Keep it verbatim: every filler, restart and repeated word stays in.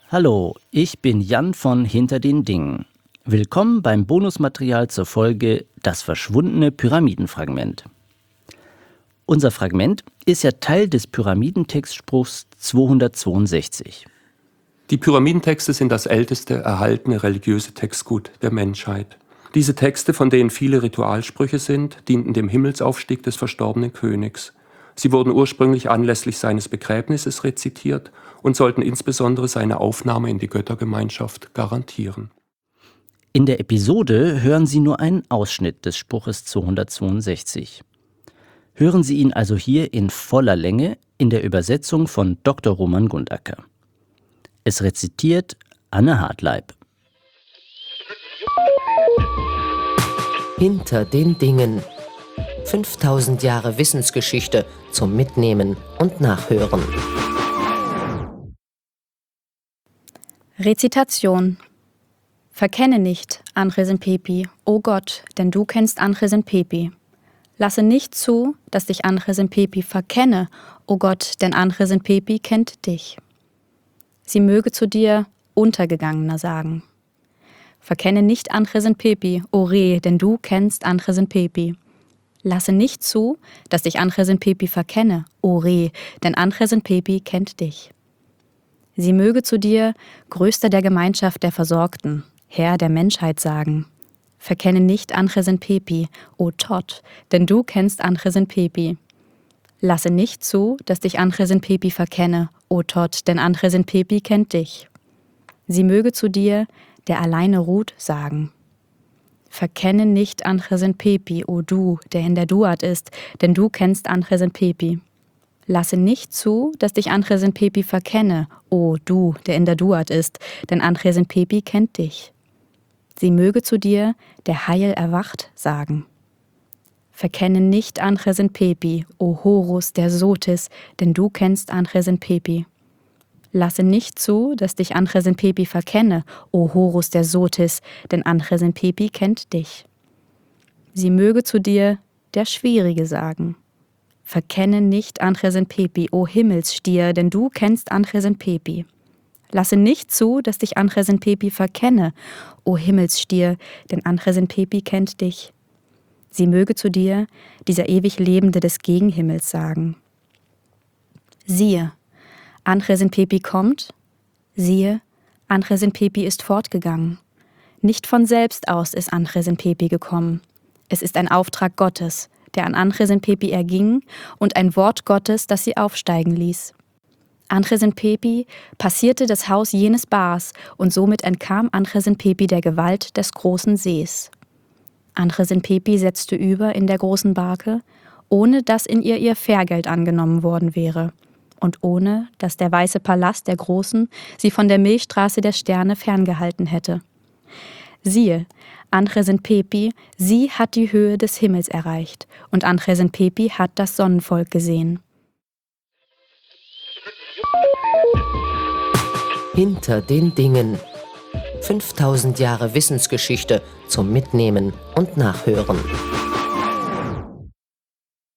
Hallo, ich bin Jan von Hinter den Dingen. Willkommen beim Bonusmaterial zur Folge Das verschwundene Pyramidenfragment. Unser Fragment ist ja Teil des Pyramidentextspruchs zweihundertzweiundsechzig. Die Pyramidentexte sind das älteste erhaltene religiöse Textgut der Menschheit. Diese Texte, von denen viele Ritualsprüche sind, dienten dem Himmelsaufstieg des verstorbenen Königs. Sie wurden ursprünglich anlässlich seines Begräbnisses rezitiert und sollten insbesondere seine Aufnahme in die Göttergemeinschaft garantieren. In der Episode hören Sie nur einen Ausschnitt des Spruches zweihundertzweiundsechzig. Hören Sie ihn also hier in voller Länge in der Übersetzung von Doktor Roman Gundacker. Es rezitiert Anne Hartleib. Hinter den Dingen. fünftausend Jahre Wissensgeschichte zum Mitnehmen und Nachhören. Rezitation. Verkenne nicht, Anchisen Pepi, o Gott, denn du kennst Anchisen Pepi. Lasse nicht zu, dass dich Anchisen Pepi verkenne, o Gott, denn Anchisen Pepi kennt dich. Sie möge zu dir Untergegangener sagen. Verkenne nicht Anchisen Pepi, o Re, denn du kennst Anchisen Pepi. Lasse nicht zu, dass dich Anchisen Pepi verkenne, o Re, denn Anchisen Pepi kennt dich. Sie möge zu dir Größter der Gemeinschaft der Versorgten, Herr der Menschheit sagen. Verkenne nicht Anchisen Pepi, o Tot, denn du kennst Anchisen Pepi. Lasse nicht zu, dass dich Anchisen Pepi verkenne, o Tot, denn Anchisen Pepi kennt dich. Sie möge zu dir, der alleine ruht, sagen. Verkenne nicht Anchisen Pepi, o Du, der in der Duat ist, denn du kennst Anchisen Pepi. Lasse nicht zu, dass dich Anchisen Pepi verkenne, o Du, der in der Duat ist, denn Anchisen Pepi kennt dich. Sie möge zu dir, der Heil erwacht, sagen. Verkenne nicht Anchisen Pepi, o Horus, der Sotis, denn du kennst Anchisen Pepi. Lasse nicht zu, dass dich Anchisen Pepi verkenne, o Horus, der Sotis, denn Anchisen Pepi kennt dich. Sie möge zu dir, der Schwierige, sagen. Verkenne nicht Anchisen Pepi, o Himmelsstier, denn du kennst Anchisen Pepi. Lasse nicht zu, dass dich Anchisen Pepi verkenne, o Himmelsstier, denn Anchisen Pepi kennt dich. Sie möge zu dir, dieser ewig Lebende des Gegenhimmels, sagen. Siehe, Anchisen Pepi kommt, siehe, Anchisen Pepi ist fortgegangen. Nicht von selbst aus ist Anchisen Pepi gekommen. Es ist ein Auftrag Gottes, der an Anchisen Pepi erging, und ein Wort Gottes, das sie aufsteigen ließ. Anchisen Pepi passierte das Haus jenes Bars, und somit entkam Anchisen Pepi der Gewalt des großen Sees. Anchisen Pepi setzte über in der großen Barke, ohne dass in ihr ihr Fährgeld angenommen worden wäre. Und ohne, dass der weiße Palast der Großen sie von der Milchstraße der Sterne ferngehalten hätte. Siehe, Anchisen Pepi, sie hat die Höhe des Himmels erreicht, und Anchisen Pepi hat das Sonnenvolk gesehen. Hinter den Dingen. fünftausend Jahre Wissensgeschichte zum Mitnehmen und Nachhören.